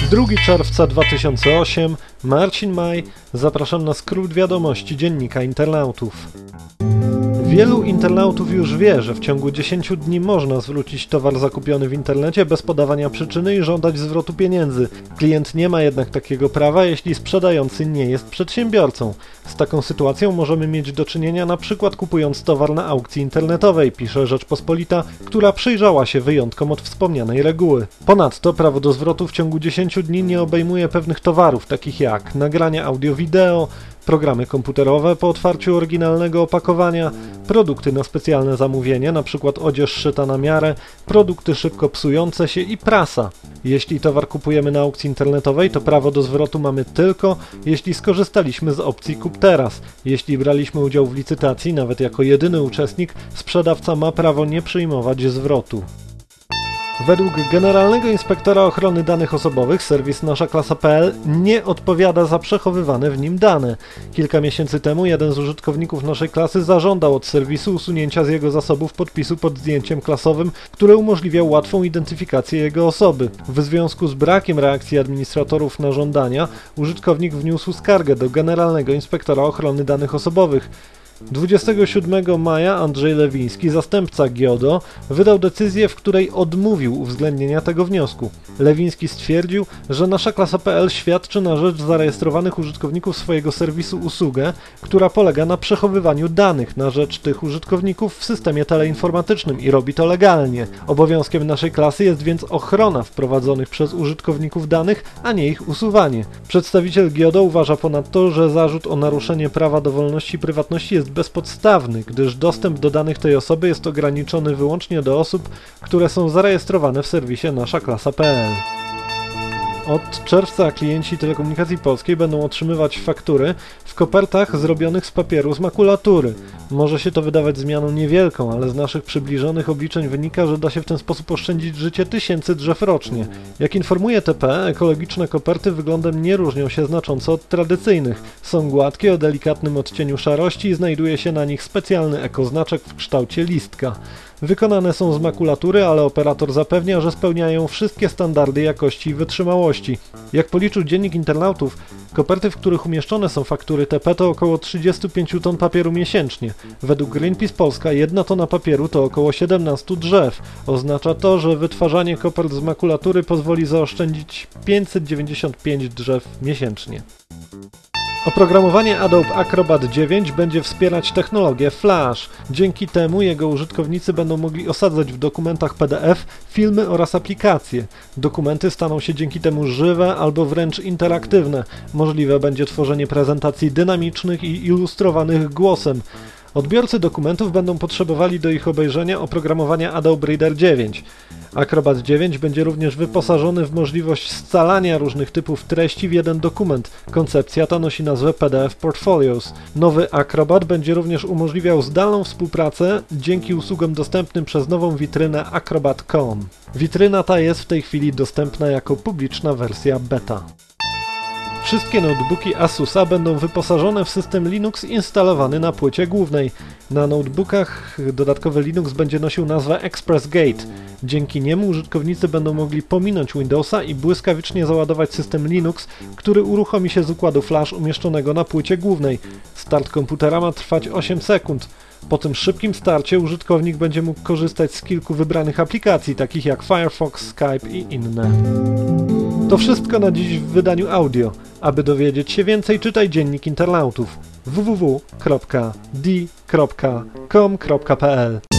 2 czerwca 2008, Marcin Maj, zapraszam na skrót wiadomości Dziennika Internautów. Wielu internautów już wie, że w ciągu 10 dni można zwrócić towar zakupiony w internecie bez podawania przyczyny i żądać zwrotu pieniędzy. Klient nie ma jednak takiego prawa, jeśli sprzedający nie jest przedsiębiorcą. Z taką sytuacją możemy mieć do czynienia np. kupując towar na aukcji internetowej, pisze Rzeczpospolita, która przyjrzała się wyjątkom od wspomnianej reguły. Ponadto prawo do zwrotu w ciągu 10 dni nie obejmuje pewnych towarów, takich jak nagrania audio-wideo, programy komputerowe po otwarciu oryginalnego opakowania, produkty na specjalne zamówienie, np. odzież szyta na miarę, produkty szybko psujące się i prasa. Jeśli towar kupujemy na aukcji internetowej, to prawo do zwrotu mamy tylko, jeśli skorzystaliśmy z opcji kup teraz. Jeśli braliśmy udział w licytacji, nawet jako jedyny uczestnik, sprzedawca ma prawo nie przyjmować zwrotu. Według Generalnego Inspektora Ochrony Danych Osobowych serwis naszaklasa.pl nie odpowiada za przechowywane w nim dane. Kilka miesięcy temu jeden z użytkowników naszej klasy zażądał od serwisu usunięcia z jego zasobów podpisu pod zdjęciem klasowym, które umożliwiał łatwą identyfikację jego osoby. W związku z brakiem reakcji administratorów na żądania, użytkownik wniósł skargę do Generalnego Inspektora Ochrony Danych Osobowych. 27 maja Andrzej Lewiński, zastępca GIODO, wydał decyzję, w której odmówił uwzględnienia tego wniosku. Lewiński stwierdził, że naszaklasa.pl świadczy na rzecz zarejestrowanych użytkowników swojego serwisu usługę, która polega na przechowywaniu danych na rzecz tych użytkowników w systemie teleinformatycznym i robi to legalnie. Obowiązkiem naszej klasy jest więc ochrona wprowadzonych przez użytkowników danych, a nie ich usuwanie. Przedstawiciel GIODO uważa ponadto, że zarzut o naruszenie prawa do wolności i prywatności jest bezpodstawny, gdyż dostęp do danych tej osoby jest ograniczony wyłącznie do osób, które są zarejestrowane w serwisie naszaklasa.pl. Od czerwca klienci Telekomunikacji Polskiej będą otrzymywać faktury w kopertach zrobionych z papieru z makulatury. Może się to wydawać zmianą niewielką, ale z naszych przybliżonych obliczeń wynika, że da się w ten sposób oszczędzić życie tysięcy drzew rocznie. Jak informuje TP, ekologiczne koperty wyglądem nie różnią się znacząco od tradycyjnych. Są gładkie, o delikatnym odcieniu szarości i znajduje się na nich specjalny ekoznaczek w kształcie listka. Wykonane są z makulatury, ale operator zapewnia, że spełniają wszystkie standardy jakości i wytrzymałości. Jak policzył Dziennik Internautów, koperty, w których umieszczone są faktury TP, to około 35 ton papieru miesięcznie. Według Greenpeace Polska 1 tona papieru to około 17 drzew. Oznacza to, że wytwarzanie kopert z makulatury pozwoli zaoszczędzić 595 drzew miesięcznie. Oprogramowanie Adobe Acrobat 9 będzie wspierać technologię Flash. Dzięki temu jego użytkownicy będą mogli osadzać w dokumentach PDF filmy oraz aplikacje. Dokumenty staną się dzięki temu żywe albo wręcz interaktywne. Możliwe będzie tworzenie prezentacji dynamicznych i ilustrowanych głosem. Odbiorcy dokumentów będą potrzebowali do ich obejrzenia oprogramowania Adobe Reader 9. Acrobat 9 będzie również wyposażony w możliwość scalania różnych typów treści w jeden dokument. Koncepcja ta nosi nazwę PDF Portfolios. Nowy Acrobat będzie również umożliwiał zdalną współpracę dzięki usługom dostępnym przez nową witrynę Acrobat.com. Witryna ta jest w tej chwili dostępna jako publiczna wersja beta. Wszystkie notebooki Asusa będą wyposażone w system Linux instalowany na płycie głównej. Na notebookach dodatkowy Linux będzie nosił nazwę ExpressGate. Dzięki niemu użytkownicy będą mogli pominąć Windowsa i błyskawicznie załadować system Linux, który uruchomi się z układu flash umieszczonego na płycie głównej. Start komputera ma trwać 8 sekund. Po tym szybkim starcie użytkownik będzie mógł korzystać z kilku wybranych aplikacji, takich jak Firefox, Skype i inne. To wszystko na dziś w wydaniu audio. Aby dowiedzieć się więcej, czytaj Dziennik Internautów www.d.com.pl